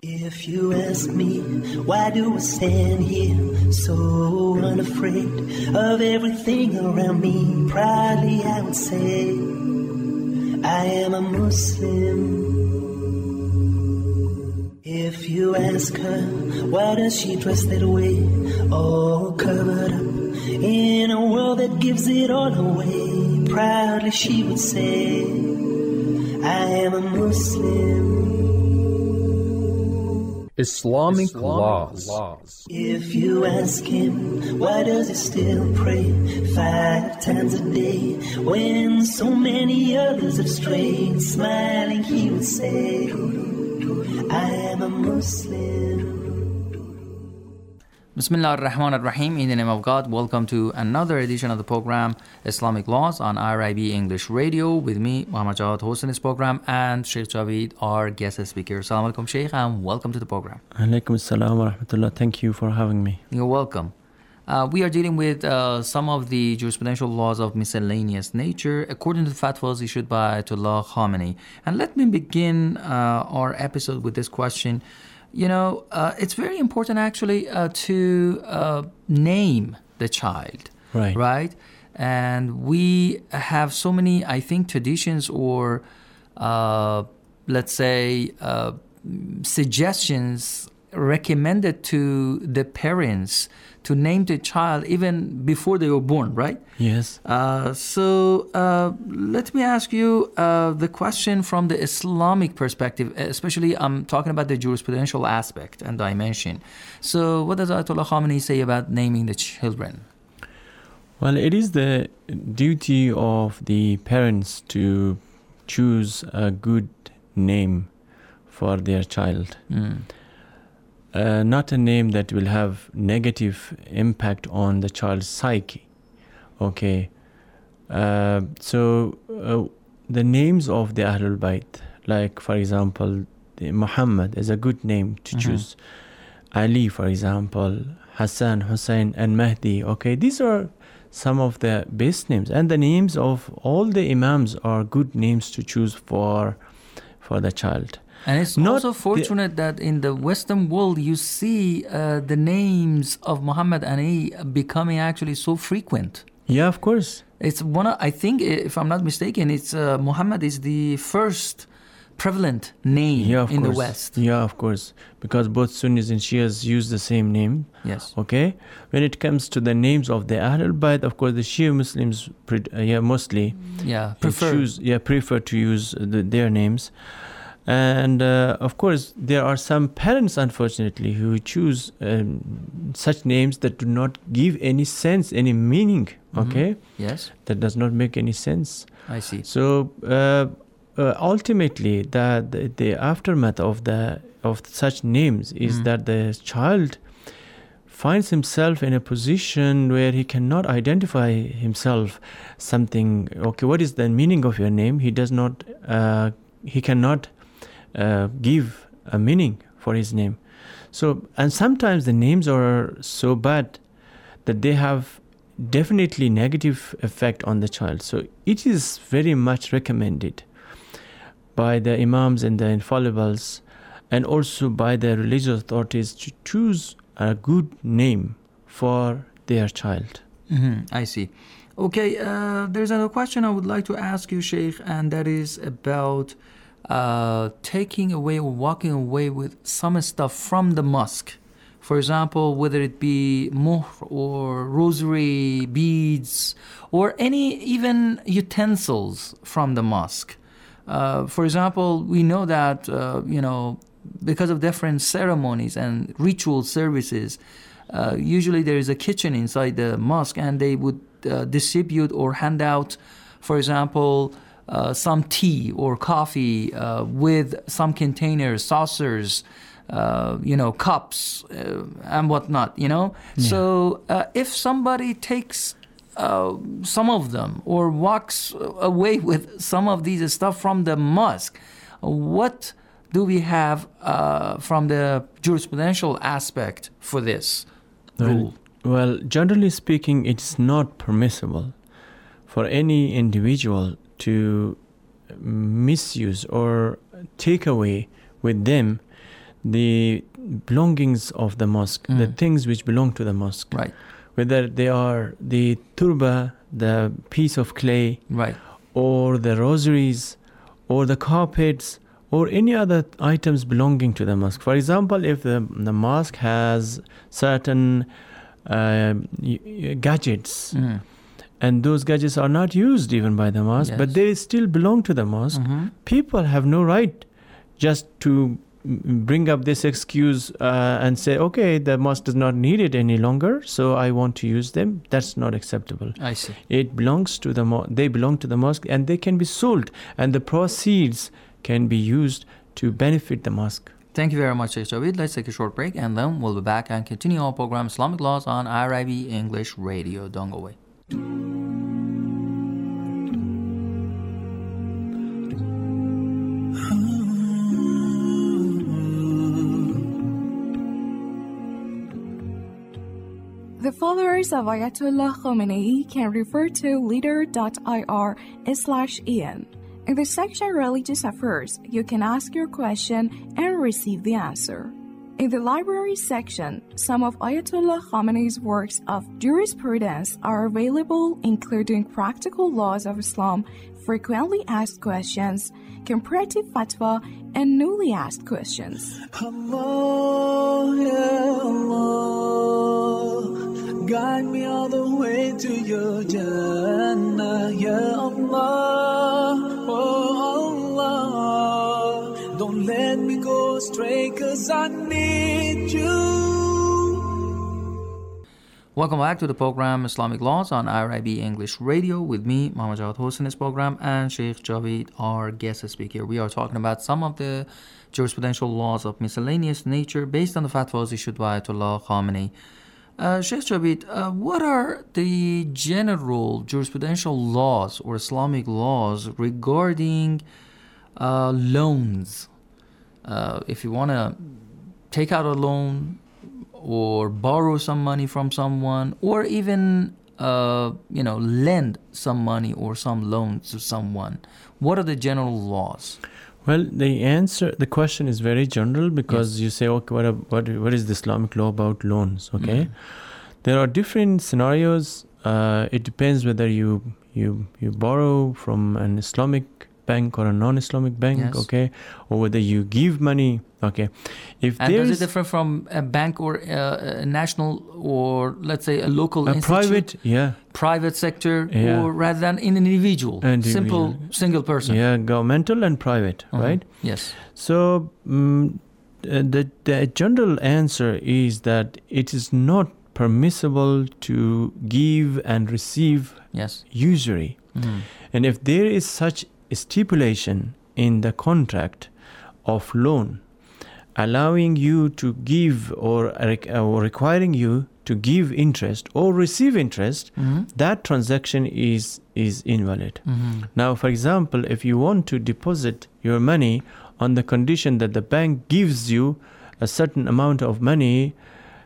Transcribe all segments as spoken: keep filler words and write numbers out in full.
If you ask me, why do I stand here so unafraid of everything around me? Proudly I would say, I am a Muslim. If you ask her, why does she dress that way, all covered up in a world that gives it all away? Proudly she would say, I am a Muslim. Islamic, Islamic laws. laws. If you ask him, why does he still pray five times a day when so many others have strayed? Smiling he would say, I am a Muslim. Bismillah ar-Rahman ar-Rahim. In the name of God, welcome to another edition of the program Islamic Laws on I R I B English Radio with me, Muhammad Jawad, hosting this program, and Sheikh Javeed, our guest speaker. Assalamu alaikum, Sheikh, and welcome to the program. Alaikum assalam wa rahmatullah. Thank you for having me. You're welcome. Uh, we are dealing with uh, some of the jurisprudential laws of miscellaneous nature according to the fatwas issued by Ayatollah Khamenei. And let me begin uh, our episode with this question. You know, uh, it's very important actually uh, to uh, name the child, right? Right? And we have so many, I think, traditions or, uh, let's say, uh, suggestions recommended to the parents to name the child even before they were born, right? Yes. Uh, so uh, let me ask you uh, the question from the Islamic perspective, especially I'm talking about the jurisprudential aspect and dimension. So what does Ayatollah Khamenei say about naming the children? Well, it is the duty of the parents to choose a good name for their child. Mm. Uh, not a name that will have negative impact on the child's psyche. Okay. Uh, so uh, the names of the Ahlul Bayt, like for example, the Muhammad is a good name to mm-hmm. choose. Ali, for example, Hassan, Hussein, and Mahdi. Okay, these are some of the best names, and the names of all the Imams are good names to choose for for the child. And it's Not also fortunate the, that in the Western world you see uh, the names of Muhammad and Ali becoming actually so frequent. Yeah, of course. It's one. Of, I think, if I'm not mistaken, it's uh, Muhammad is the first prevalent name yeah, in course. the West. Yeah, of course, because both Sunnis and Shias use the same name. Yes. Okay. When it comes to the names of the Ahlul Bayt, of course, the Shia Muslims, uh, yeah, mostly, yeah, prefer, choose, yeah, prefer to use the, their names. And uh, of course, there are some parents, unfortunately, who choose um, such names that do not give any sense, any meaning. Okay. Mm-hmm. Yes. That does not make any sense. I see. So uh, uh, ultimately, the, the the aftermath of the of such names is mm-hmm. that the child finds himself in a position where he cannot identify himself. Something. Okay, what is the meaning of your name? He does not. Uh, he cannot. Uh, give a meaning for his name. So, and sometimes the names are so bad that they have definitely negative effect on the child. So it is very much recommended by the imams and the infallibles and also by the religious authorities to choose a good name for their child. Mm-hmm. I see. Okay, uh, there's another question I would like to ask you, Sheikh, and that is about Uh, taking away or walking away with some stuff from the mosque. For example, whether it be muhr or rosary, beads, or any even utensils from the mosque. Uh, for example, we know that, uh, you know, because of different ceremonies and ritual services, uh, usually there is a kitchen inside the mosque and they would uh, distribute or hand out, for example, Uh, some tea or coffee uh, with some containers, saucers, uh, you know, cups uh, and whatnot, you know. Yeah. So uh, if somebody takes uh, some of them or walks away with some of these stuff from the mosque, what do we have uh, from the jurisprudential aspect for this rule? Well, well, generally speaking, it's not permissible for any individual to misuse or take away with them the belongings of the mosque, Mm. the things which belong to the mosque. Right. Whether they are the turba, the piece of clay, Right. or the rosaries, or the carpets, or any other items belonging to the mosque. For example, if the, the mosque has certain uh, y- y- gadgets, Mm. and those gadgets are not used even by the mosque, Yes. but they still belong to the mosque, Mhm. people have no right just to mm, bring up this excuse uh, and say, okay, the mosque does not need it any longer, so I want to use them. That's not acceptable. I see. It belongs to the mo- they belong to the mosque, and they can be sold, and the proceeds can be used to benefit the mosque. Thank you very much, Sheikh Javid. Let's take a short break and then we'll be back and continue our program Islamic Laws on I R I B English Radio. Don't go away. The followers of Ayatollah Khomeini can refer to leader.ir slash en. In the section Religious Affairs, you can ask your question and receive the answer. In the library section, some of Ayatollah Khomeini's works of jurisprudence are available, including Practical Laws of Islam, Frequently Asked Questions, Comparative Fatwa, and Newly Asked Questions. Allah, ya Allah, guide me all the way to your Jannah, ya Allah, oh Allah, don't let me go astray, 'cause I need you. Welcome back to the program Islamic Laws on I R I B English Radio with me, Muhammad Jawad hosting this program, and Sheikh Javid, our guest speaker. We are talking about some of the jurisprudential laws of miscellaneous nature based on the fatwas issued by Ayatollah Khamenei. Uh, Sheikh Javid, uh, what are the general jurisprudential laws or Islamic laws regarding uh, loans? Uh, if you want to take out a loan or borrow some money from someone, or even uh, you know lend some money or some loans to someone, what are the general laws? Well, the answer, the question is very general because Yes. you say, okay, what, what, what is the Islamic law about loans? Okay, Mhm. there are different scenarios. Uh, it depends whether you you you borrow from an Islamic bank or a non-Islamic bank, Yes. okay, or whether you give money. Okay, if And there does is it differ from a bank or uh, a national or let's say a local a institute, private, yeah, private sector, Yeah. or rather than in an individual, Individual. simple single person? yeah, governmental and private, Mhm. right? Yes. So mm, uh, the the general answer is that it is not permissible to give and receive Yes. usury. Mhm. And if there is such a stipulation in the contract of loan, allowing you to give or, rec- or requiring you to give interest or receive interest, Mhm. that transaction is is invalid. Mhm. Now, for example, if you want to deposit your money on the condition that the bank gives you a certain amount of money,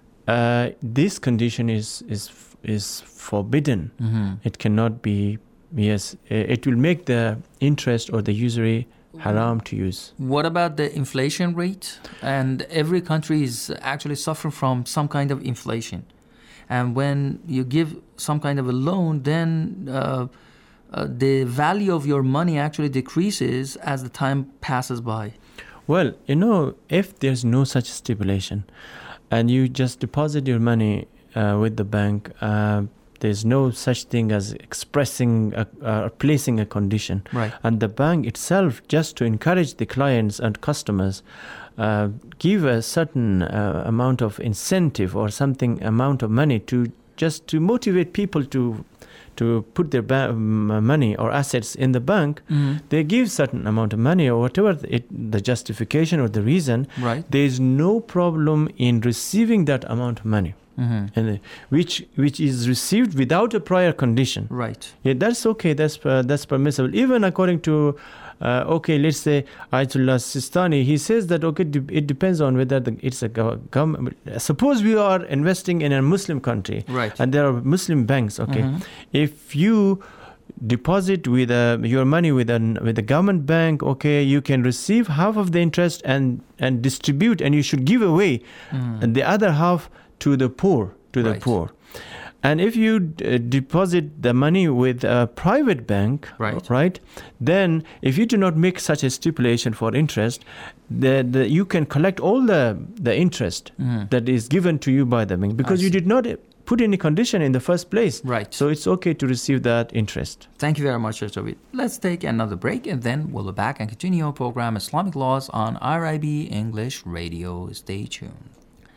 uh, this condition is is is forbidden. Mhm. It cannot be. Yes, uh, it will make the interest or the usury haram to use. What about the inflation rate? And every country is actually suffering from some kind of inflation. And when you give some kind of a loan, then uh, uh, the value of your money actually decreases as the time passes by. Well, you know, if there's no such stipulation and you just deposit your money uh, with the bank, uh, there's no such thing as expressing a, uh, placing a condition. Right. And the bank itself, just to encourage the clients and customers, uh, give a certain uh, amount of incentive or something amount of money to just to motivate people to to put their ba- m- money or assets in the bank. Mhm. They give certain amount of money or whatever it, the justification or the reason. Right. There is no problem in receiving that amount of money, Mhm. and uh, which which is received without a prior condition. Right. Yeah, that's okay. That's uh, that's permissible. Even according to, uh, okay, let's say Ayatollah Sistani, he says that okay, de- it depends on whether the, it's a gov- government. Suppose we are investing in a Muslim country, Right. and there are Muslim banks. Okay, Mhm. if you deposit with a, your money with a with a government bank, okay, you can receive half of the interest and and distribute, and you should give away mm. the other half to the poor, to the right. poor. And if you d- deposit the money with a private bank, right. right, then if you do not make such a stipulation for interest, the, the, you can collect all the, the interest mm. that is given to you by the bank, because you did not put any condition in the first place. Right. So it's okay to receive that interest. Thank you very much, Sheikh Javid. Let's take another break, and then we'll be back and continue our program Islamic Laws on R I B English Radio. Stay tuned.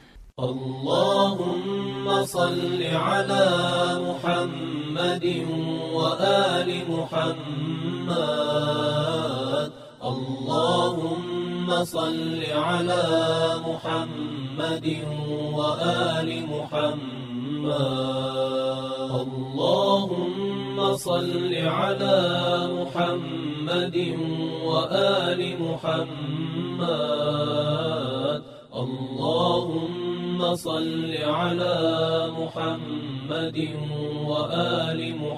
اللهم صل على محمد وآل محمد اللهم صل على محمد وآل محمد اللهم صل على محمد وآل محمد اللهم صل على محمد وآل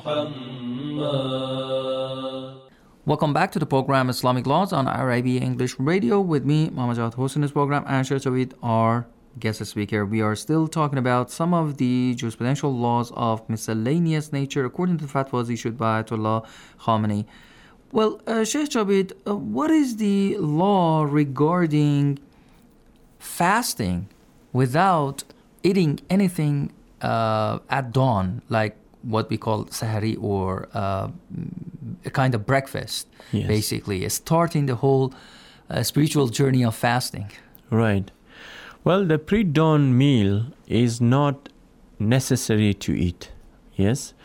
محمد. Welcome back to the program Islamic Laws on R I B English Radio with me, Muhammad Jawad Hossein, this program, and Sheikh Javid, our guest speaker. We are still talking about some of the jurisprudential laws of miscellaneous nature according to the fatwas issued by Ayatollah Khamenei. Well, uh, Sheikh Javid, uh, what is the law regarding fasting without eating anything uh, at dawn, like what we call sahari, or uh, a kind of breakfast, yes. basically, starting the whole uh, spiritual journey of fasting? Right. Well, the pre-dawn meal is not necessary to eat, yes,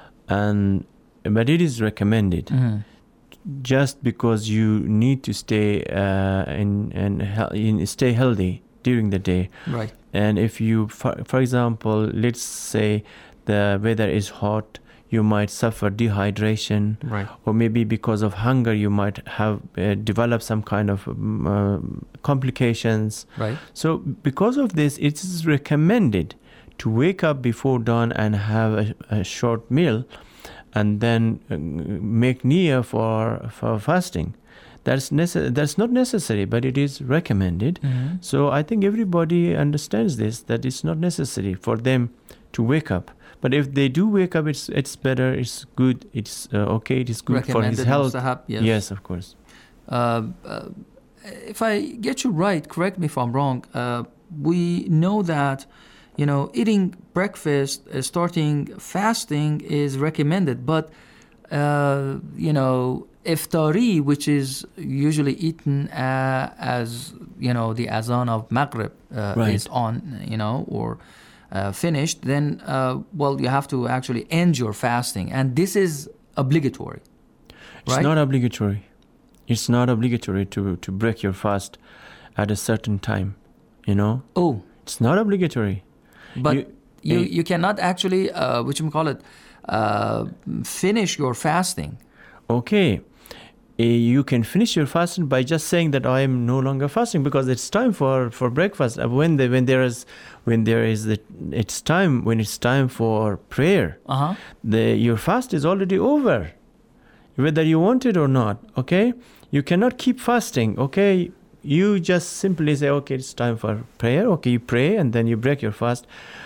and but it is recommended. Mm-hmm. Just because you need to stay uh, in, in, in stay healthy during the day. Right. And if you, for, for example, let's say the weather is hot, you might suffer dehydration. Right. Or maybe because of hunger, you might have uh, developed some kind of um, uh, complications. Right. So because of this, it is recommended to wake up before dawn and have a, a short meal, and then uh, make niyyah for for fasting. That's nece- that's not necessary, but it is recommended. Mm-hmm. So I think everybody understands this, that it's not necessary for them to wake up. But if they do wake up, it's it's better, it's good, it's uh, okay, it is good for his health. Mustahab, yes. yes, of course. Uh, uh, if I get you right, correct me if I'm wrong, uh, we know that, you know, eating breakfast, uh, starting fasting is recommended, but, uh, you know, iftari, which is usually eaten uh, as, you know, the azan of Maghrib uh, right. is on, you know, or uh, finished, then, uh, well, you have to actually end your fasting. And this is obligatory, It's right? not obligatory. It's not obligatory to, to break your fast at a certain time, you know? Oh. It's not obligatory. But you you, uh, you cannot actually, uh, what you call it, uh, finish your fasting. Okay. Uh, you can finish your fasting by just saying that I am no longer fasting because it's time for, for breakfast. Uh, When the, when there is when there is the it's time when it's time for prayer. Uh-huh. The your fast is already over, whether you want it or not. Okay, you cannot keep fasting. Okay, you just simply say, okay, it's time for prayer. Okay, you pray and then you break your fast,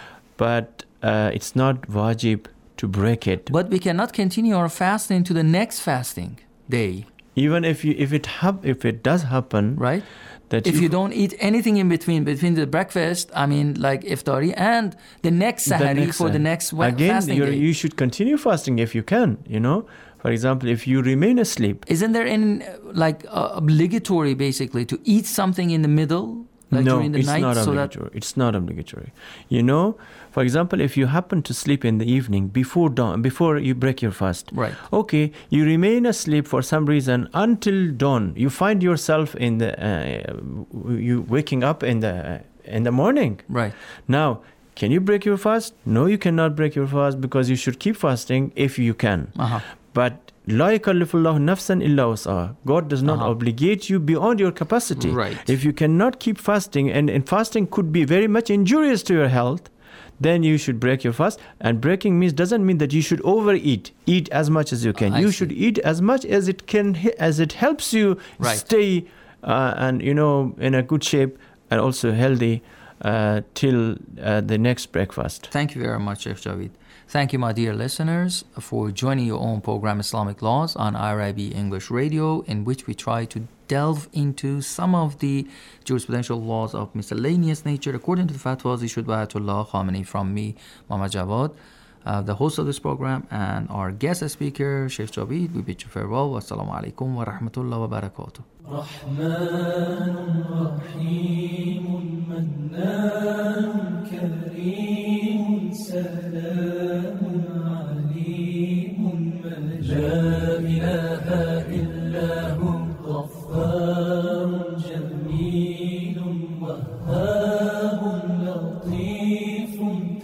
but uh, it's not wajib to break it. But we cannot continue our fasting to the next fasting day. Even if you if it hap- if it does happen, right? That if you, you don't eat anything in between between the breakfast, I mean, like iftari and the next sahari the next for the sahari. next wa- Again, fasting you're, day. you should continue fasting if you can. You know, for example, if you remain asleep. Isn't there any uh, like uh, obligatory basically to eat something in the middle, like no, during the it's night? not so obligatory. It's not obligatory. You know, for example, if you happen to sleep in the evening before dawn, before you break your fast, right? Okay, you remain asleep for some reason until dawn. You find yourself in the uh, you waking up in the in the morning. Right. Now, can you break your fast? No, you cannot break your fast because you should keep fasting if you can. Uh-huh. But La yukallifullahu nafsan illa wus'aha. God does not uh-huh. obligate you beyond your capacity. Right. If you cannot keep fasting, and, and fasting could be very much injurious to your health, then you should break your fast. And breaking means doesn't mean that you should overeat. Eat as much as you can. I you see. should eat as much as it can, as it helps you Right. stay uh, and you know in a good shape and also healthy uh, till uh, the next breakfast. Thank you very much, Sheikh Javid. Thank you, my dear listeners, for joining your own program, Islamic Laws, on I R I B English Radio, in which we try to delve into some of the jurisprudential laws of miscellaneous nature according to the fatwas issued by Ayatollah Khamenei. From me, Muhammad Jawad, uh, the host of this program, and our guest speaker, Sheikh Javid. We bid you farewell. Wassalamu alaikum wa rahmatullah wa barakatuh. رحمن رحيم منان كريم سلام عليم مجيد لا إله إلا هو غفار جميل وهاب لطيف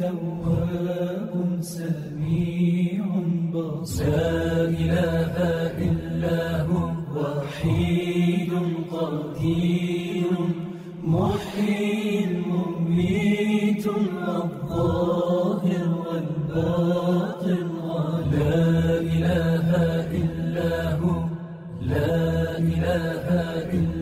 تواب سميع بصير لا إله إلا هو وحيد قدير محيي مميت الظاهر والباطن لا إله إلا هو لا إله إلا